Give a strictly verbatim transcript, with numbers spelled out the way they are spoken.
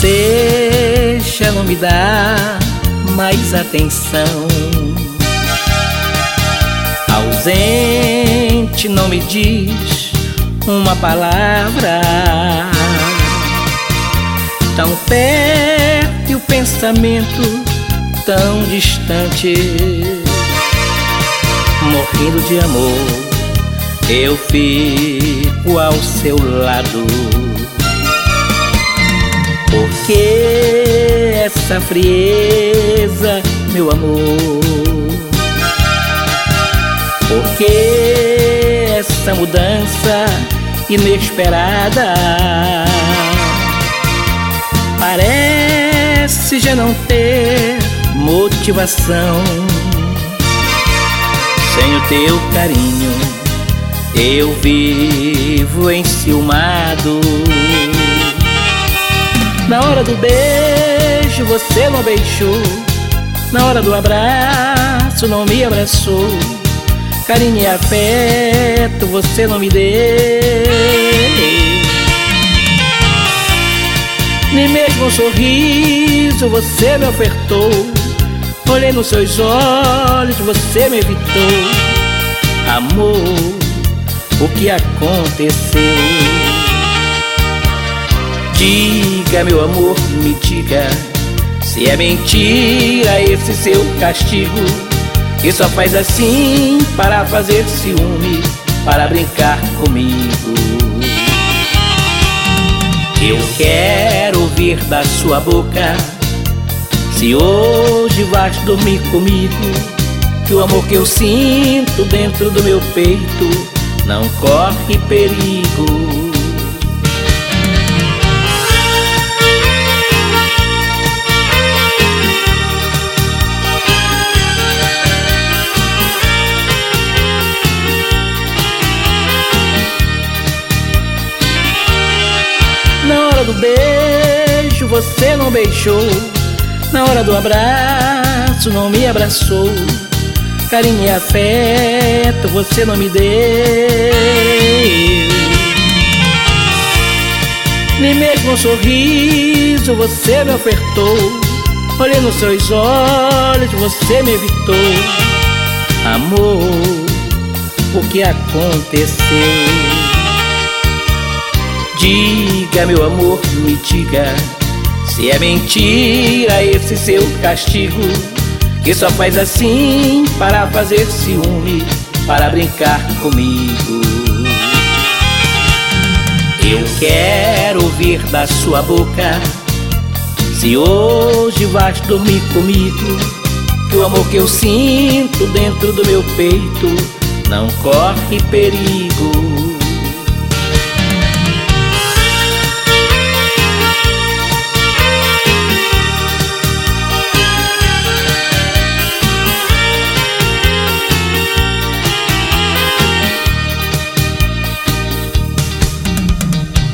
você já não me dá mais atenção. Ausente, não me diz uma palavra. Tão perto e o pensamento tão distante. Morrendo de amor, eu fico ao seu lado. Por que essa frieza, meu amor? Por que essa mudança inesperada? Parece já não ter motivação. Sem o teu carinho, eu vivo enciumado. Na hora do beijo, você não beijou. Na hora do abraço, não me abraçou. Carinho e afeto, você não me deu. Nem mesmo um sorriso você me ofertou. Olhei nos seus olhos, você me evitou. Amor, o que aconteceu? Diga, meu amor, me diga, se é mentira esse seu castigo, que só faz assim para fazer ciúme, para brincar comigo. Eu quero ouvir da sua boca, se hoje vais dormir comigo, que o amor que eu sinto dentro do meu peito não corre perigo. Na hora do beijo você não beijou. Na hora do abraço não me abraçou. Carinho e afeto você não me deu. Nem mesmo um sorriso você me ofertou. Olhei nos seus olhos, você me evitou. Amor, o que aconteceu? Diga, meu amor, me diga, se é mentira esse seu castigo, que só faz assim para fazer ciúme, para brincar comigo. Eu quero ouvir da sua boca, se hoje vais dormir comigo, que o amor que eu sinto dentro do meu peito não corre perigo.